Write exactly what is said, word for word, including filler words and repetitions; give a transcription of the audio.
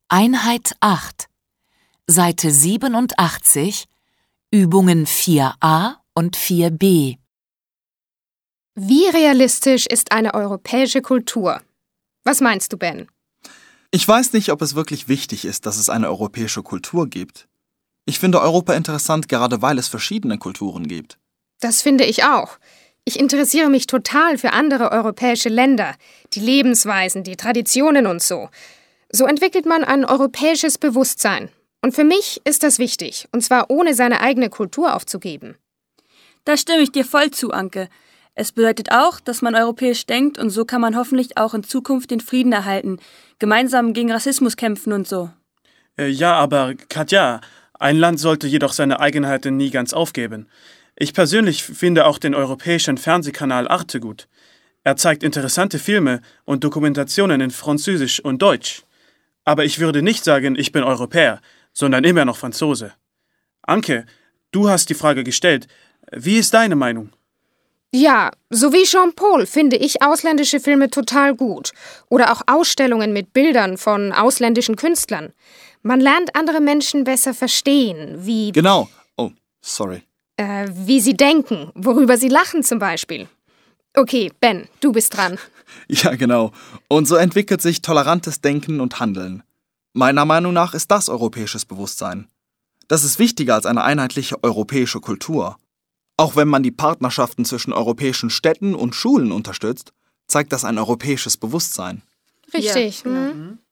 Einheit acht, Seite siebenundachtzig, Übungen vier a und vier b. Wie realistisch ist eine europäische Kultur? Was meinst du, Ben? Ich weiß nicht, ob es wirklich wichtig ist, dass es eine europäische Kultur gibt. Ich finde Europa interessant, gerade weil es verschiedene Kulturen gibt. Das finde ich auch. Ich interessiere mich total für andere europäische Länder, die Lebensweisen, die Traditionen und so. So entwickelt man ein europäisches Bewusstsein. Und für mich ist das wichtig, und zwar ohne seine eigene Kultur aufzugeben. Da stimme ich dir voll zu, Anke. Es bedeutet auch, dass man europäisch denkt und so kann man hoffentlich auch in Zukunft den Frieden erhalten, gemeinsam gegen Rassismus kämpfen und so. Äh, ja, aber Katja, ein Land sollte jedoch seine Eigenheiten nie ganz aufgeben. Ich persönlich finde auch den europäischen Fernsehkanal Arte gut. Er zeigt interessante Filme und Dokumentationen in Französisch und Deutsch. Aber ich würde nicht sagen, ich bin Europäer, sondern immer noch Franzose. Anke, du hast die Frage gestellt. Wie ist deine Meinung? Ja, so wie Jean-Paul finde ich ausländische Filme total gut. Oder auch Ausstellungen mit Bildern von ausländischen Künstlern. Man lernt andere Menschen besser verstehen, wie... Genau. Oh, sorry. Äh, wie sie denken, worüber sie lachen zum Beispiel. Okay, Ben, du bist dran. Ja, genau. Und so entwickelt sich tolerantes Denken und Handeln. Meiner Meinung nach ist das europäisches Bewusstsein. Das ist wichtiger als eine einheitliche europäische Kultur. Auch wenn man die Partnerschaften zwischen europäischen Städten und Schulen unterstützt, zeigt das ein europäisches Bewusstsein. Richtig. Ja, genau. Mhm.